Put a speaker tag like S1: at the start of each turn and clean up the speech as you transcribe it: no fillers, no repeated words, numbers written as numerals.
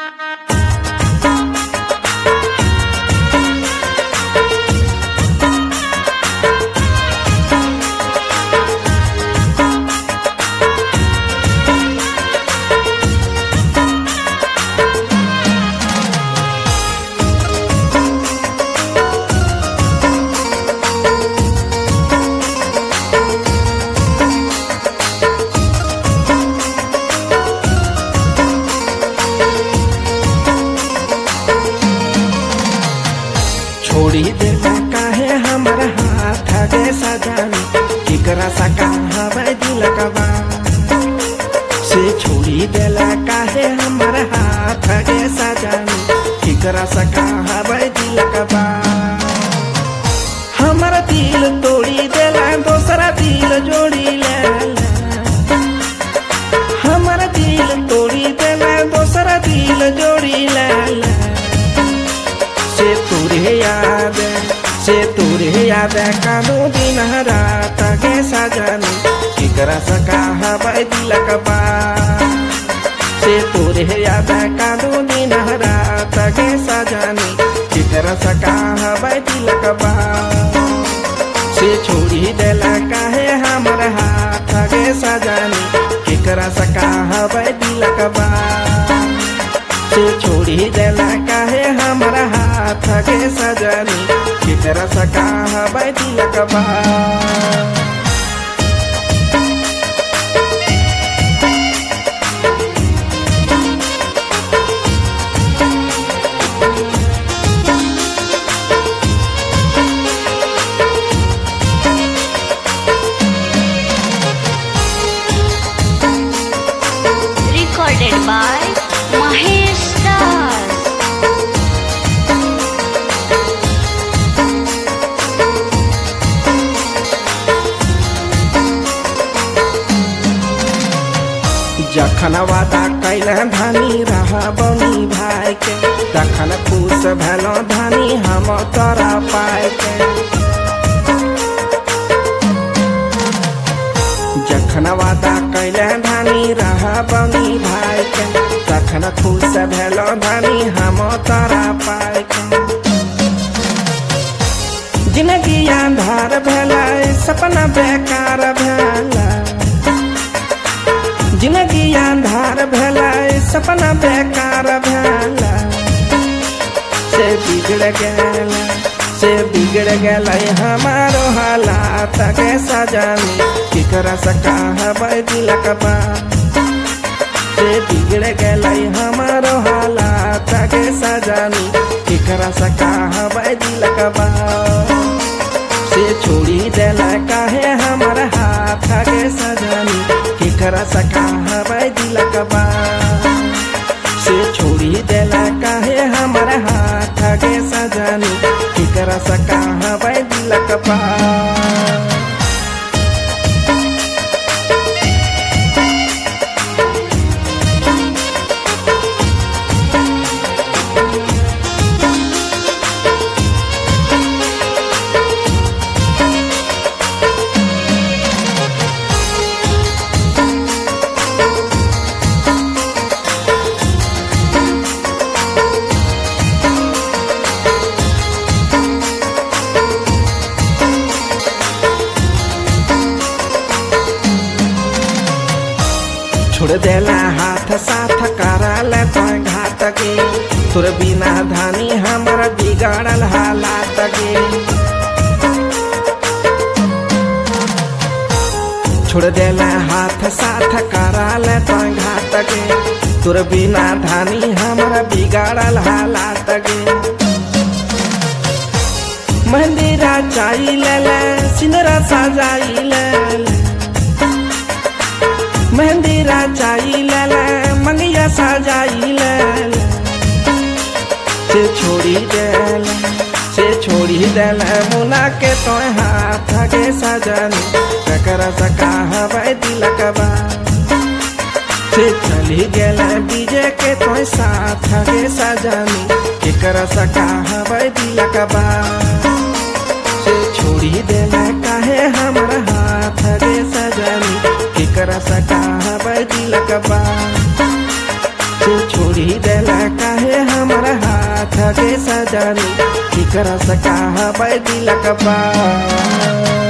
S1: छोड़ी देला काहे हमारा हाथ गे सजानी केकरा सका हवाई दिल कबा से छोड़ी देला काहे हमारा हाथ गे सजानी केकरा सका हवाई दिल कबा हमारा दिल तोड़ी देला दूसरा दिल जोड़ी लेला हमारा दिल तोड़ी देला दूसरा दिल जोड़ी लेला से तुरे याद कानो दिन रात गे सजानी केकरा सका हवाई दिल कबा से तुरे याद कानो दिन रात गे सजानी केकरा सका हवाई दिल कबा से छोड़ी देला काहे हमारा हाथ गे सजानी केकरा सका हवाई दिल कबा से छोड़ी देला काहे हमारा हाथ गे सजानी केकरा सका हवाई दिल कबा
S2: Recorded by Mahesh Das.
S1: जखन वादा कैला धानी रहा बनी भाई के तखन खुश भेलो धानी हम तोरा पाए के जखन वादा कैला धानी रहा बनी भाई के तखन खुश भेलो धानी हम तोरा पाए के जिंदगी अंधार भेला सपना बेकार भेला जिंदगी अंधार भेला सपना बेकार भेला से बिगड़ गेला हमारो हालात के सजानी केकरा सका हवाई दिल कबा से बिगड़ गेला हमारो हालात के सजानी केकरा सका हवाई दिल कबा से छोड़ी देला काहे हमारा हाथ गे सजानी केकरा सका हवाई दिल कबा से छोड़ी देला काहे हमारा हाथ गे सजानी केकरा सका हवाई दिल कबा छोड़ देला हाथ साथ करा ले तो घात गे तोर बिना धानी हमारा बिगाड़ल हालात गे छोड़ देला हाथ साथ करा ले तो घात गे तोर बिना धानी हमारा बिगाड़ल हालात गे मंदिरा चाई ले सिंदरा सजाई ले मेहंदीरा चाई ले मंगिया सजाई ले से छोड़ी देला मुना के तो हाथ गे सजानी केकरा सका हवाई दिल कबा से चली गेला बीजे के तो साथ गे सजानी केकरा सका हवाई दिल कबा से छोड़ी देला काहे हमारा हाथ गे सजानी केकरा सका हवाई दिल कबा से छोड़ी छोड़ी देला काहे हमारा हाथ के सजनी, केकरा से कहा दिलक बात।